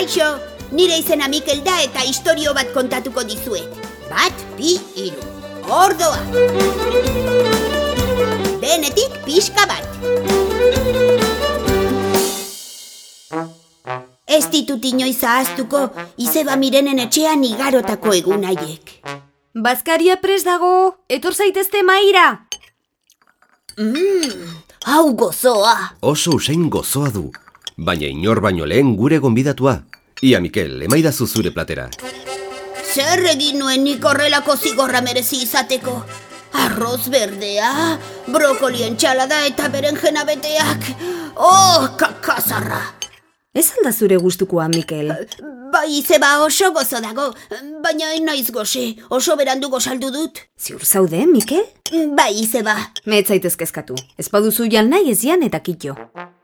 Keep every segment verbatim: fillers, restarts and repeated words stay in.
Kaixo, nire izena Mikel da eta istorio bat kontatuko dizuet. Bat, bi, hiru. Ordoa. Denetik pixka bat. Ez ditut inoiz ahaztuko, izeba Mirenen etxean igarotako egun haiek. Bazkaria prest dago, etor zaitezte maira. Mmm, hau gozoa. Oso usain gozoa du, baina inor baino lehen gure gonbidatua. Ia, Mikel, emaidazu zure platera. Zer egin nuen nik horrelako zigorra merezi izateko? Arroz berdea, brokoli entxalada eta berenjena beteak. Oh, kakazarra! Ez alda zure gustukoa, Mikel. Bai, izeba oso gozo dago, baina naiz goxe, oso berandu gozaldu dut. Ziur zaude, Mikel? Bai, izeba. Mehet zaitez kezkatu. Ez baduzu jan nahi ez jan eta kitxo.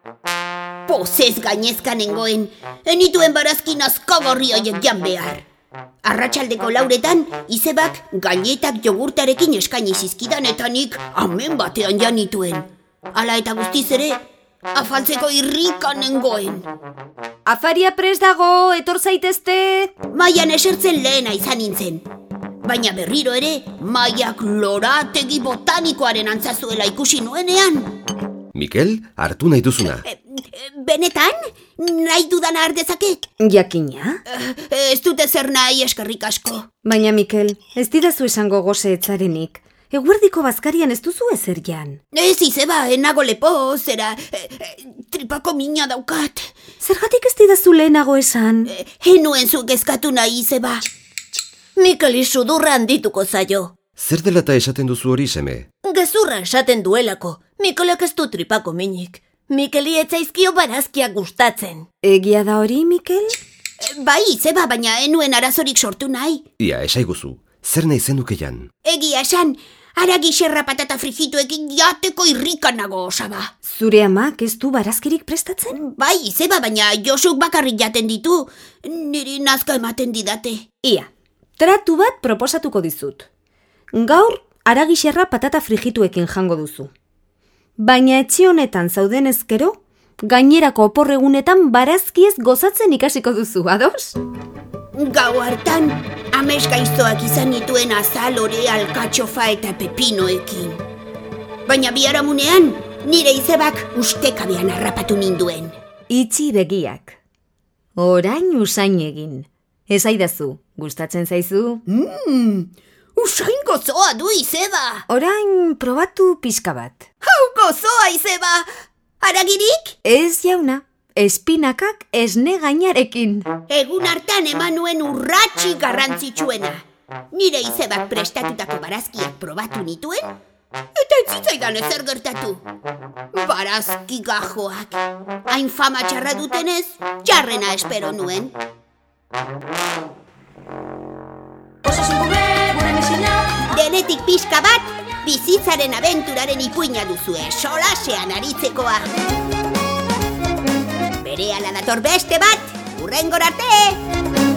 Pozez gainezka nengoen, enituen barazkin azkagorri horiek jan behar. Arratsaldeko lauretan, izebak gainetak jogurtarekin eskaini zizkidan eta nik amen batean janituen. Hala eta guztiz ere, afaltzeko irrikan nengoen. Afaria prest dago, etor zaitezte. Maian esertzen lehena izan nintzen. Baina berriro ere, maiak lorategi botanikoaren antzazuela ikusi nuenean. Mikel, hartu nahi duzuna. E, benetan? Nahi dudana ardezaket? Jakina? Ez dute zer nahi, eskerrik asko. Baina, Mikel, ez didazu esango goze etzarenik. Eguerdiko bazkarian ez duzu ezer jan. Ez izeba, enago lepo, zera, e, e, tripako mina daukat. Zergatik ez didazu lehenago esan? E, enuen zuk eskatu nahi, izeba. Mikeli sudurra handituko zaio. Zer dela eta esaten duzu hori, seme? Gezurra esaten duelako. Mikelek ez du tripako minik. Mikeli etzaizkio barazkiak gustatzen. Egia da hori, Mikel? E, bai, izeba, baina enuen arazorik sortu nahi. Ia, esaiguzu, zer nahi zenuke jan? Egia esan, haragi xerra patata frigituekin jateko irrikanago osaba. Zure amak ez du barazkirik prestatzen? Bai, izeba, baina Josuk bakarrik jaten ditu. Niri nazka ematen didate. Ia, tratu bat proposatuko dizut. Gaur, haragi xerra patata frigituekin jango duzu. Baina etxe honetan zauden ezkero, gainerako oporregunetan barazkiez gozatzen ikasiko duzu, ados? Gau hartan, ames gaiztoak izan nituen azal, ore, alkatxofa eta pepinoekin. Baina biharamunean, nire izebak ustekabean harrapatu ninduen. Itxi begiak. Orain usain egin. Ez aidazu, gustatzen zaizu? Mmm, usain gozoa du, izeba. Orain probatu pixka bat. Hau gozoa, izeba. Haragirik? Ez jauna. Espinakak esne gainarekin. Egun hartan eman nuen urratsi garrantzitsuena. Nire izebak prestatutako barazkiak probatu nituen, eta ez zitzaidan ezer gertatu. Barazki gajoak. Hain fama txarra dutenez, txarrena espero nuen. Denetik pixka bat, bizitzaren abenturaren ipuina duzue, solasean aritzekoa. Berehala dator beste bat, hurrengora arte!